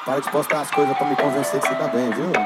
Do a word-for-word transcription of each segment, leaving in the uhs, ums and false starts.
Para de postar as coisas pra me convencer que você tá bem, viu?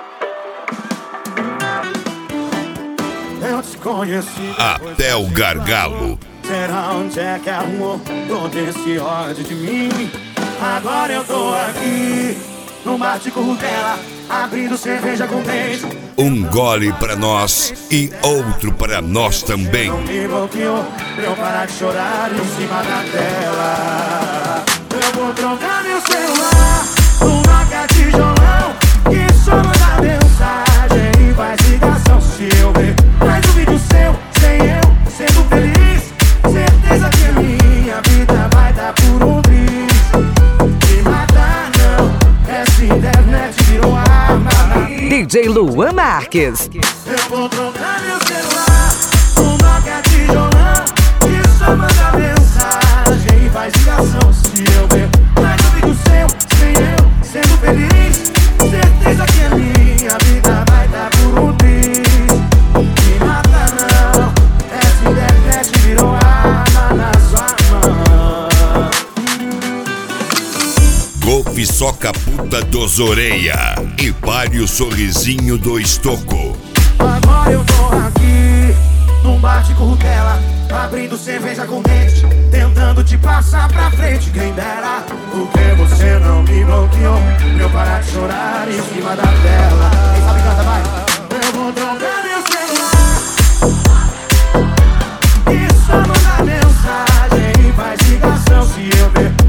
Eu te conheci até o gargalo. Será onde é que arrumou todo esse ódio de mim? Agora eu tô aqui, no bar de Currutela, abrindo cerveja com beijo. Um gole pra nós e outro pra nós também. Não me bloqueou pra eu parar de chorar em cima da tela. Eu vou trocar meu celular no Nokia tijolão, que só manda mensagem e faz ligação. Se eu ver mais um vídeo seu, sem eu sendo feliz, certeza que a minha vida vai dar por um bis. Me matar não, essa internet virou arma. D J Luan Marques. Eu vou trocar meu celular no Nokia tijolão, que só manda mensagem e faz ligação. Se eu ver mais um vídeo seu, sem eu sendo feliz, certeza que a minha vida vai dar por um bis. Me mata não, essa internet virou arma na sua mão. Golfe soca puta dos orelha e pare o sorrisinho do estoco. Agora eu tô aqui, num bar de Currutela, abrindo cerveja com dente, tentando te passar pra frente. Quem dera, porque você não me bloqueou pra eu parar de chorar em cima da tela. Quem sabe canta, vai. Eu vou trocar meu celular, e só mandar mensagem e faz ligação. Se eu ver